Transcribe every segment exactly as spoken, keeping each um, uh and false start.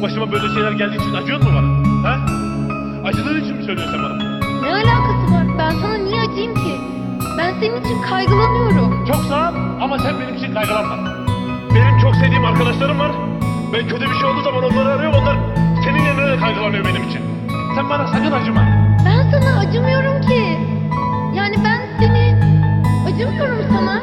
başıma böyle şeyler geldiği için acıyor mu bana? Ha? Acıdığın için mi söylüyorsun sen bana? Ne alakası var? Ben sana niye acıyım ki? Ben senin için kaygılanıyorum. Çok sağ ol ama sen benim için kaygılanma. Benim çok sevdiğim arkadaşlarım var. Ben kötü bir şey olduğu zaman onları arıyorum. Onlar senin yerine de kaygılanıyor benim için. Sen bana sakın acıma. Ben sana acımıyorum ki. Yani ben seni acımıyorum sana.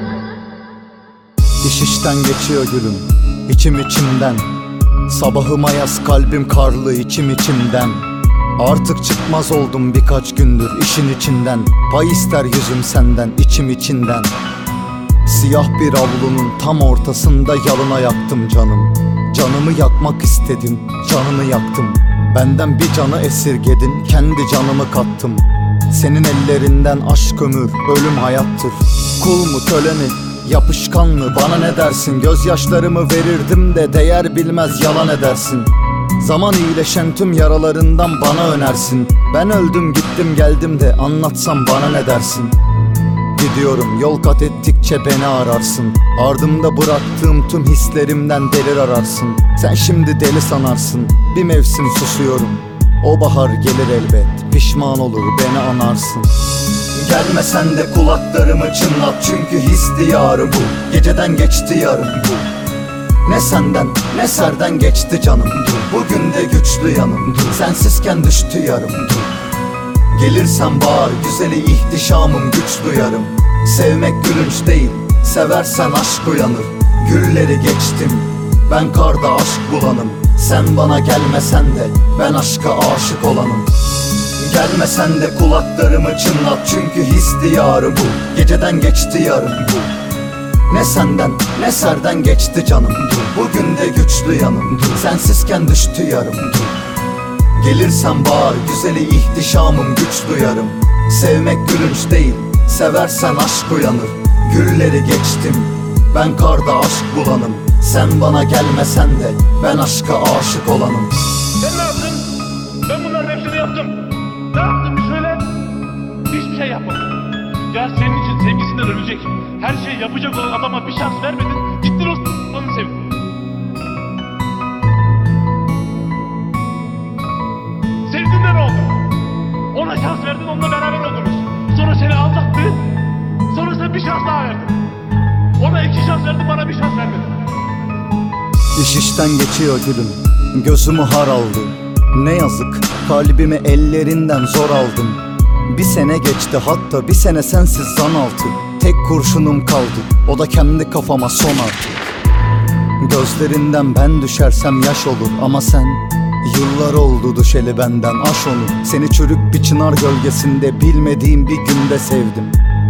İş işten geçiyor gülüm, içim içimden. Sabahıma yaz kalbim karlı içim içimden. Artık çıkmaz oldum birkaç gündür işin içinden. Pay ister yüzüm senden içim içinden. Siyah bir avlunun tam ortasında yalına yaktım canım. Canımı yakmak istedim, canını yaktım. Benden bir canı esirgedin, kendi canımı kattım. Senin ellerinden aşk ömür, ölüm hayattır. Kul mu köle mi, yapışkan mı, bana ne dersin? Gözyaşlarımı verirdim de değer bilmez yalan edersin. Zaman iyileşen tüm yaralarından bana önersin. Ben öldüm gittim geldim de anlatsam bana ne dersin? Gidiyorum yol kat ettikçe beni ararsın. Ardımda bıraktığım tüm hislerimden delil ararsın. Sen şimdi deli sanarsın, bir mevsim susuyorum. O bahar gelir elbet, pişman olur beni anarsın. Gelmesen de kulaklarımı çınlat, çünkü his diyarı bu. Geceden geçti yarım bu. Ne senden ne serden geçti canım. Bugün de güçlü yanım, sensizken düştü yarım. Gelirsen bağır güzeli ihtişamım, güç duyarım. Sevmek gülünç değil, seversen aşk uyanır. Gülleri geçtim, ben karda aşk bulanım. Sen bana gelmesen de ben aşka aşık olanım. Gelmesen de kulaklarımı çınlat, çünkü his diyarı bu. Geceden geçti yarım bu. Ne senden ne serden geçti canım. Bugün de güçlü yanım, sensizken düştü yarım. Gelirsen bağır güzeli ihtişamım, güç duyarım. Sevmek gülünç değil, seversen aşk uyanır. Gülleri geçtim, ben karda aşk bulanım. Sen bana gelmesen de ben aşka aşık olanım. Sen ne yaptın? Ben bunların hepsini yaptım. Ne yaptın bir söyle. Hiçbir şey yapmadım. Ya senin için sevgisinden ölecek, her şeyi yapacak olan adama bir şans vermedin. Gittin o s***ını sevdin. Sevdin de ne oldu? Ona şans verdin, onunla beraber oldunuz. Sonra seni aldattı. Sonra sen bir şans daha verdin. Ona iki şans verdin, bana bir şans vermedin. İş işten geçiyor gülüm, gözümü har aldı. Ne yazık kalbimi ellerinden zor aldım. Bir sene geçti, hatta bir sene sensiz zan altı. Tek kurşunum kaldı, o da kendi kafama son artık. Gözlerinden ben düşersem yaş olur, ama sen yıllar oldu düşeli benden, aş onu. Seni çürük bir çınar gölgesinde bilmediğim bir günde sevdim.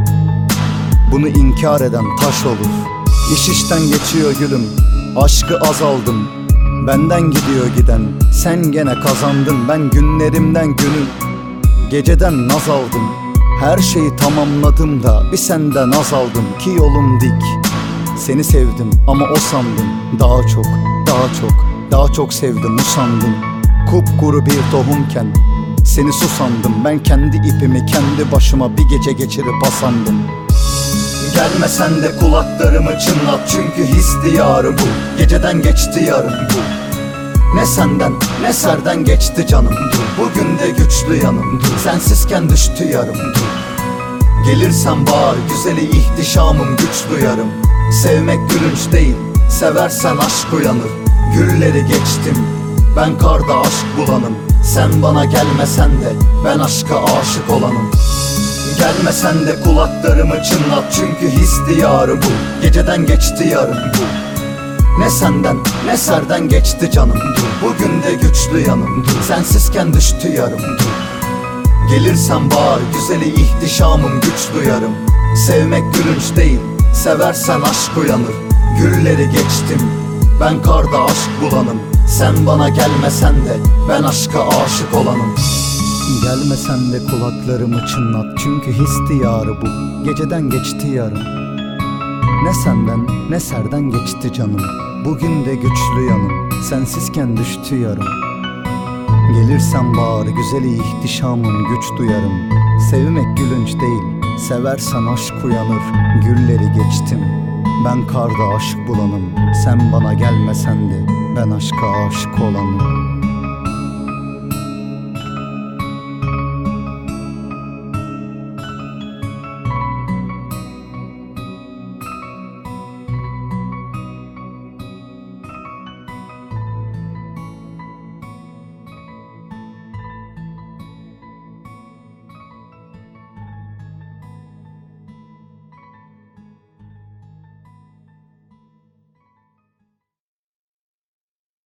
Bunu inkar eden taş olur. İş işten geçiyor gülüm, aşkı azaldım. Benden gidiyor giden, sen gene kazandın. Ben günlerimden günü, geceden naz aldım. Her şeyi tamamladım da bir senden az aldım. Ki yolum dik, seni sevdim ama o sandım. Daha çok, daha çok, daha çok sevdim usandım. Kupkuru bir tohumken seni su sandım. Ben kendi ipimi kendi başıma bir gece geçirip asandım. Gelmesen de kulaklarımı çınlat, çünkü his diyarı bu. Geceden geçti yarım bu. Ne senden ne serden geçti canım. Bugün de güçlü yanım, sensizken düştü yarım. Gelirsen bağır güzeli ihtişamım, güç duyarım. Sevmek gülünç değil, seversen aşk uyanır. Gülleri geçtim, ben karda aşk bulanım. Sen bana gelmesen de ben aşka aşık olanım. Gelmesen de kulaklarımı çınlat, çünkü his diyarı bu. Geceden geçti yarım bu. Ne senden ne serden geçti canım. Bugün de güçlü yanım, sensizken düştü yarım. Gelirsen bağır güzeli ihtişamım, güç duyarım. Sevmek gülünç değil, seversen aşk uyanır. Gülleri geçtim, ben karda aşk bulanım. Sen bana gelmesen de ben aşka aşık olanım. Gelmesen de kulaklarımı çınlat, çünkü his diyarı bu. Geceden geçti yarım. Ne senden ne serden geçti canım. Bugün de güçlü yanım, sensizken düştü yarım. Gelirsen bağır güzeli ihtişamım, güç duyarım. Sevmek gülünç değil, seversen aşk uyanır. Gülleri geçtim, Ben karda aşık bulanım, sen bana gelmesen de ben aşka aşık olanım.